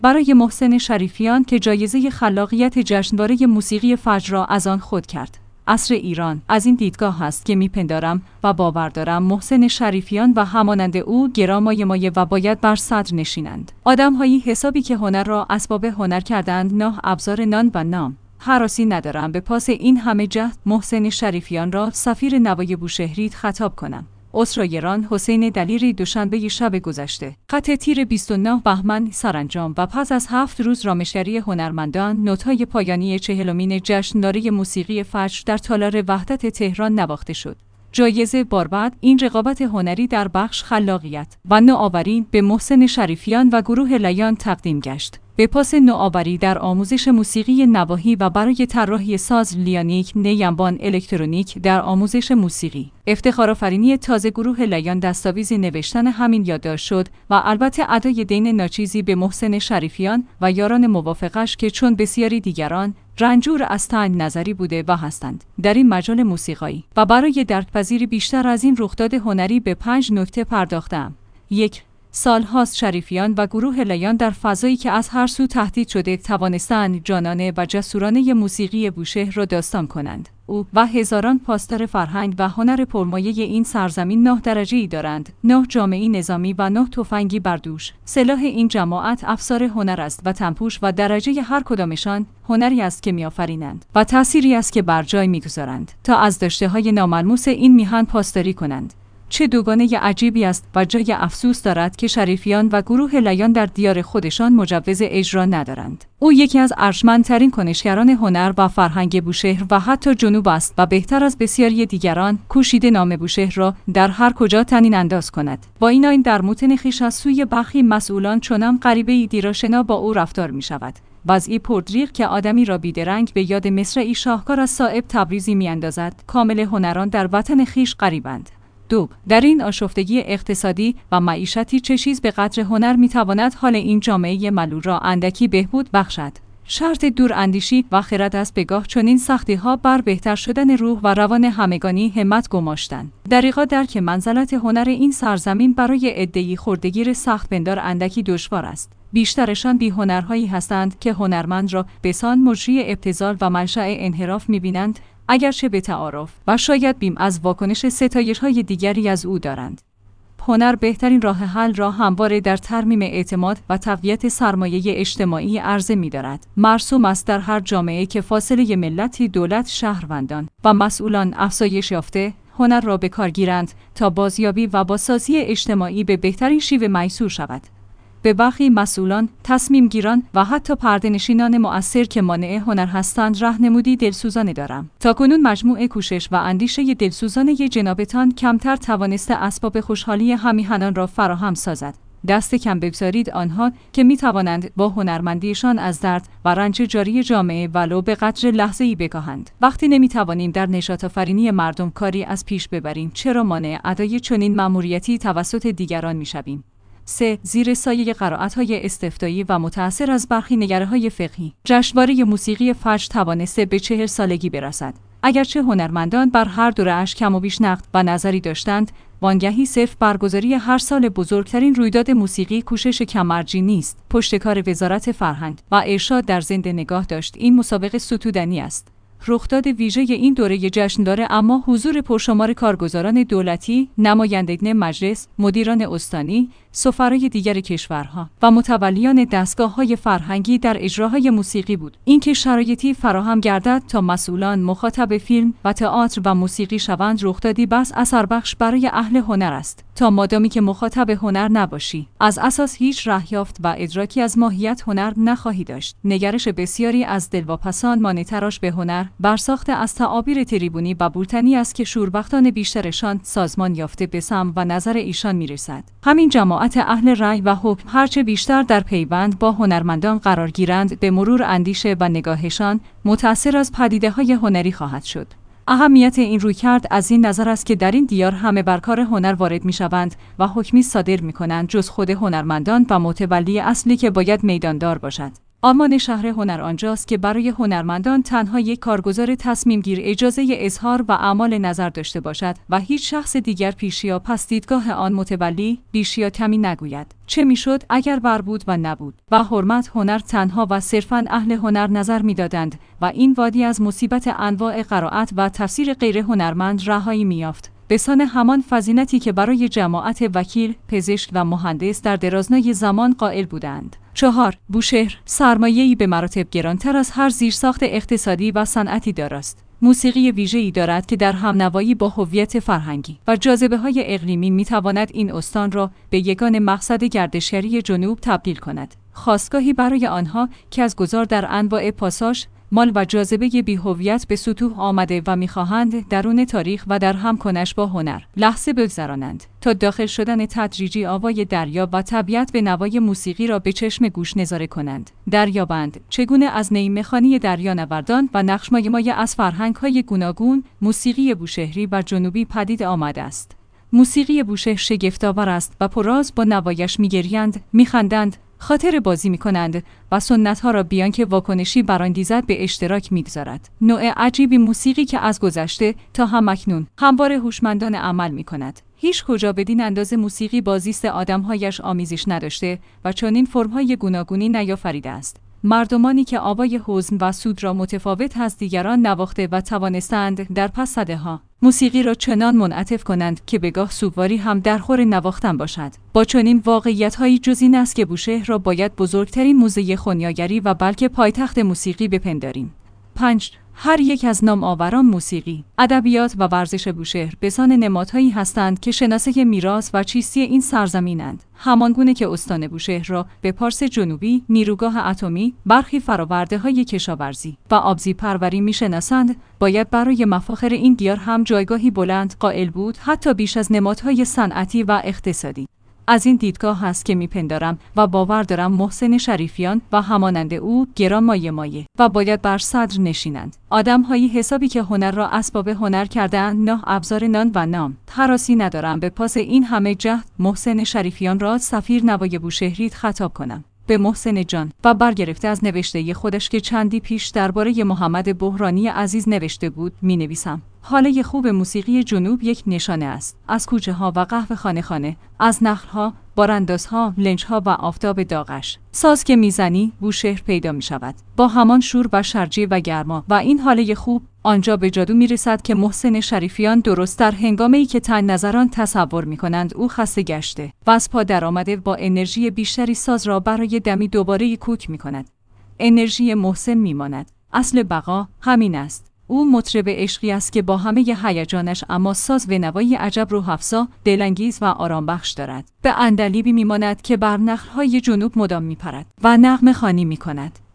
برای محسن شریفیان که جایزه خلاقیت جشنواره موسیقی فجر را از آن خود کرد. عصر ایران از این دیدگاه است که میپندارم و باور دارم محسن شریفیان و همانند او گرامای مایه و باید بر صدر نشینند. آدم‌هایی حسابی که هنر را اسباب هنر کردند، نه ابزار نان و نام. هراسی ندارم به پاس این همه جهد محسن شریفیان را سفیر نوای بوشهری خطاب کنم. اسرایران حسین دلیری دوشنبه شب گذشته. خط تیر 29 بهمن سرانجام و پس از 7 روز رامشگری هنرمندان، نوت‌های پایانی 40مین جشنواره موسیقی فجر در تالار وحدت تهران نواخته شد. جایزه بار بعد این رقابت هنری در بخش خلاقیت و نوآوری به محسن شریفیان و گروه لیان تقدیم گشت. به پاس نوآوری در آموزش موسیقی نواحی و برای طراحی ساز لیانیک نیمبان الکترونیک در آموزش موسیقی، افتخارآفرینی تازه گروه لیان دستاویزی نوشتن همین یادداشت شد و البته ادای دین ناچیزی به محسن شریفیان و یاران موافقش که چون بسیاری دیگران رنجور از تنگ نظری بوده و هستند در این مجال موسیقایی و برای درک‌پذیری بیشتر از این رخداد هنری به 5 نکته پرداختم. 1. سالهاست شریفیان و گروه لیان در فضایی که از هر سو تهدید شده توانستند جانانه و جسورانه موسیقی بوشهر را داستان کنند. او و هزاران پاسدار فرهنگ و هنر پرمایه این سرزمین 9 درجه‌ای دارند، 9 جامعه‌ای نظامی و 9 تفنگی بر دوش. سلاح این جماعت افسار هنر است و تنپوش و درجه هر کدامشان هنری است که می‌آفرینند و تأثیری است که بر جای می‌گذارند تا از داشته‌های ناملموس این میهن پاسداری کنند. چه دوگانه عجیبی است و جای افسوس دارد که شریفیان و گروه لیان در دیار خودشان مجوز اجرا ندارند. او یکی از ارجمندترین کنشگران هنر و فرهنگ بوشهر و حتی جنوب است و بهتر از بسیاری دیگران کوشیده نام بوشهر را در هر کجا طنین انداز کند. با این در موطن خویش از سوی برخی مسئولان چنان غریبه‌ای دیراشنا با او رفتار می شود. وضعی پردریغ که آدمی را بیدرنگ به یاد مصرعی شاهکار از صائب تبریزی می اندازد. کامل هنران در وطن خویش غریبند. 2. در این آشفتگی اقتصادی و معیشتی چه چیز به قدر هنر میتواند حال این جامعه ملول را اندکی بهبود بخشد. شرط دور اندیشی و خرد است بگاه چنین سختی ها بر بهتر شدن روح و روان همگانی همت گماشتن. دریغا درک منزلت هنر این سرزمین برای عده‌ای خردگیر سخت پندار اندکی دشوار است. بیشترشان بی هنرهایی هستند که هنرمند را بسان مجری ابتذال و منشأ انحراف می‌بینند، اگرچه به تعارف و شاید بیم از واکنش ستایش‌های دیگری از او دارند. هنر بهترین راه حل را همواره در ترمیم اعتماد و تقویت سرمایه اجتماعی عرضه می‌دارد. مرسوم است در هر جامعه که فاصله ملتی، دولت، شهروندان و مسئولان افزایش یافته، هنر را به کار گیرند تا بازیابی و بازسازی اجتماعی به بهترین شیوه میسور شود. به برخی مسئولان، تصمیم گیران و حتی پرده‌نشینان مؤثر که مانع هنر هستند راهنمودی دلسوزانه دارم. تاکنون مجموع کوشش و اندیشه دلسوزانه جنابتان کمتر توانسته اسباب خوشحالی همیهنان را فراهم سازد. دست کم بگذارید آنها که می توانند با هنرمندیشان از درد و رنج جاری جامعه ولو به قدر لحظه‌ای بکاهند. وقتی نمی توانیم در نشاط آفرینی مردم کاری از پیش ببریم، چرا مانع ادای چنین مأموریتی توسط دیگران می شویم؟ 3. زیر سایه قرائت‌های استفتایی و متأثر از برخی نگره‌های فقهی، جشنواره موسیقی فجر توانسته به 40 سالگی برسد. اگرچه هنرمندان بر هر دوره‌اش کم و بیش نقد و نظری داشتند، وانگهی صرف برگزاری هر سال بزرگترین رویداد موسیقی کوشش کم‌ارجی نیست. پشتکار وزارت فرهنگ و ارشاد در زنده نگاه داشت این مسابقه ستودنی است. رخداد ویژه این دوره جشن داره، اما حضور پرشمار کارگزاران دولتی، نمایندگان مجلس، مدیران استانی، سفرای دیگر کشورها و متولیان دستگاه‌های فرهنگی در اجراهای موسیقی بود. اینکه شرایطی فراهم گردد تا مسئولان مخاطب فیلم و تئاتر و موسیقی شوند، رخدادی بس اثر بخش برای اهل هنر است. تا مادامی که مخاطب هنر نباشی، از اساس هیچ راه یافت و ادراکی از ماهیت هنر نخواهی داشت. نگرش بسیاری از دلواپسان مانع‌تراش به هنر برساخته از تعابیر تریبونی و بولتنی است که شوربختان بیشترشان سازمان یافته به سم و نظر ایشان میرسد. همین جماعت اهل رأی و حکم هرچه بیشتر در پیوند با هنرمندان قرار گیرند، به مرور اندیشه و نگاهشان متأثر از پدیده‌های هنری خواهد شد. اهمیت این رویکرد از این نظر است که در این دیار همه بر کار هنر وارد می‌شوند و حکمی صادر می‌کنند جز خود هنرمندان و متولی اصلی که باید میداندار باشد. آرمان شهر هنر آنجاست که برای هنرمندان تنها یک کارگزار تصمیمگیر اجازه اظهار و اعمال نظر داشته باشد و هیچ شخص دیگر پیش یا پس دیدگاه آن متولی بیش یا کمی نگوید. چه میشد اگر بر بود و نبود و حرمت هنر تنها و صرفاً اهل هنر نظر میدادند و این وادی از مصیبت انواع قرائت و تفسیر غیر هنرمند رهایی می‌یافت. بسان همان فضیلتی که برای جماعت وکیل، پزشک و مهندس در درازنای زمان قائل بودند. 4. بوشهر سرمایه‌ای به مراتب گرانتر از هر زیرساخت اقتصادی و صنعتی داراست. موسیقی ویژه‌ای دارد که در همنوایی با هویت فرهنگی و جاذبه‌های اقلیمی می‌تواند این استان را به یگان مقصد گردشگری جنوب تبدیل کند. خاستگاهی برای آنها که از گذار در انواع پاساژ، مال و جاذبه بی‌هویت به سطوح آمده و می‌خواهند درون تاریخ و در هم کنش با هنر لحظه بگذرانند تا داخل شدن تدریجی آوای دریا و طبیعت به نوای موسیقی را به چشم گوش نظاره کنند. دریابند چگونه از نیمه‌خوانی دریانوردان و نقش‌مای از فرهنگ‌های گوناگون موسیقی بوشهری و جنوبی پدید آمده است. موسیقی بوشهر شگفت‌آور است و پرراز با نوایش می‌گریند، می‌خندند، خاطر بازی می‌کنند و سنت‌ها را بیان که واکنشی برانگیزد به اشتراک می‌گذارد. نوع عجیبی موسیقی که از گذشته تا همکنون همواره هوشمندانه عمل می‌کند. هیچ کجا بدین اندازه موسیقی با زیست آدم‌هایش آمیزش نداشته و چنین فرم‌های گوناگونی نیافریده است. مردمانی که آوای حزن و سود را متفاوت از دیگران نواخته و توانستند در پس صدها موسیقی را چنان منعطف کنند که بگاه سوگواری هم در خور نواختن باشد. با چنین واقعیت‌هایی جز این است که بوشهر را باید بزرگترین موزه خنیاگری و بلکه پایتخت موسیقی بپنداریم. 5. هر یک از نام‌آوران موسیقی، ادبیات و ورزش بوشهر بسان نمادهایی هستند که شناسه میراث و چیستی این سرزمینند. همانگونه که استان بوشهر را به پارس جنوبی، نیروگاه اتمی، برخی فرآورده‌های کشاورزی و آبزی پروری می‌شناسند، باید برای مفاخر این دیار هم جایگاهی بلند قائل بود، حتی بیش از نمادهای صنعتی و اقتصادی. از این دیدگاه هست که میپندارم و باور دارم محسن شریفیان و همانند او گران مایه و باید بر صدر نشینند. آدم‌هایی حسابی که هنر را اسباب هنر کرده‌اند، نه ابزار نان و نام. هراسی ندارم به پاس این همه جهد محسن شریفیان را سفیر نوای بوشهری خطاب کنم. به محسن جان و برگرفته از نوشته خودش که چندی پیش درباره محمد بحرانی عزیز نوشته بود می‌نویسم: حاله خوب موسیقی جنوب یک نشانه است. از کوچه ها و قهوه خانه، از نخل ها، باراندازها، لنج ها و آفتاب داغش. ساز که میزنی بوشهر پیدا می شود. با همان شور و شرجی و گرما و این حاله خوب آنجا به جادو می رسد که محسن شریفیان درست در هنگامه‌ای که تنگ نظران تصور می کنند او خسته گشته و از پا در آمده با انرژی بیشتری ساز را برای دمی دوباره کوک می کند. انرژی محسن می ماند. اصل بقا همین است. او مطرب عشقی است که با همه هیجانش اما ساز و نوایی عجب روح‌افزا، دلانگیز و آرامبخش دارد. به عندلیبی میماند که بر نخل‌های جنوب مدام میپرد و نغمه خوانی میکند.